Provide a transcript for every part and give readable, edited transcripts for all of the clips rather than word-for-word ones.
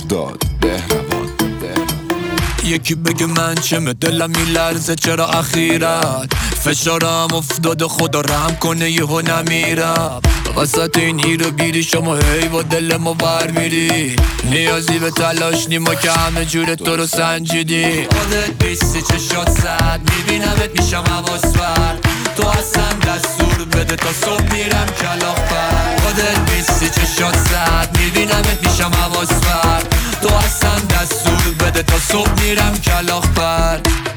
مهرداد بهروان. یکی بگه من چمه دلم میلرزه چرا اخیرت فشارم افتاده خدا رحم کنه یهو نمیرم وسط این هیر و بیری شما هی با دل ما ور میری نیازی به تلاش نیما که همه جور تو رو سنجیدی خودت بیستی چشات زد میبینمت میشم حواس بر تو اصلا دستور بده تا صبح میرم کلاخ پر خودت بیستی چشات زد میبینمت میشم حواس بر تو اصلا دستور بده تا صبح میرم کلاخ پر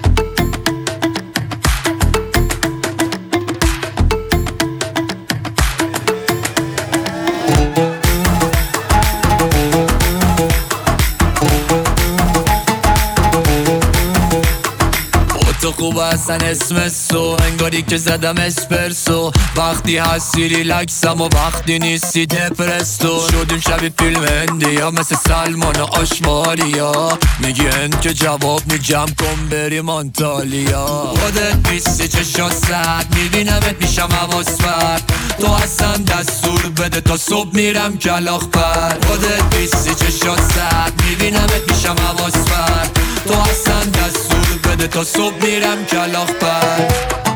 تو خوب اصلا اسم سو انگاری که زدم اسپرسو وقتی هستی ریلکسم و وقتی نیستی دپرستو شدیم شبیه فیلم هندی ها مثل سلمان و آشماریا میگی هند که جواب میگم کن بریم آنتالیا خودت بیستی چشات زد میبینمت میشم حواس بر تو اصلا دستور بده تا صبح میرم کلاخ پر خودت بیستی چشات زد میبینمت میشم حواس بر تو اصلا دستور بده تا صبح میرم کلاخ پر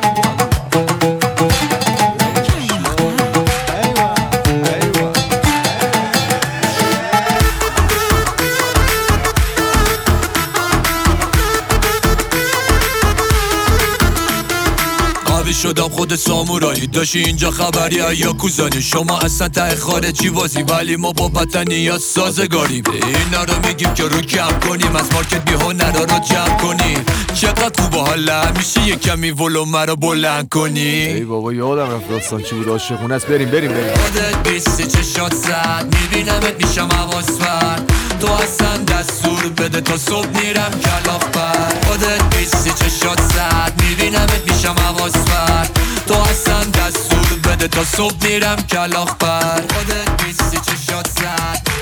شدم خود سامورایی داشتی اینجا خبری یا کوزانی شما اصلا ته خارجی بازی ولی ما با وطنی یا سازگاریم اینا رو میگیم که رو کم کنیم از مارکت بی هنرا رو جمع کنیم چقدر خوب حالا همیشه یه کمی ولومه رو بلند کنی ای بابا یادم رفت داستان چی بود عاشقونه است بریم خودت بیستی چشات زد میبینمت میشم حواس بر تو اصلا دستور بده تا صبح میرم کلاخ پر خودت بیستی چشات زد میبینمت میشم حواس بر تو اصلا دستور بده تا صبح میرم کلاخ پر خودت بیستی چشات زد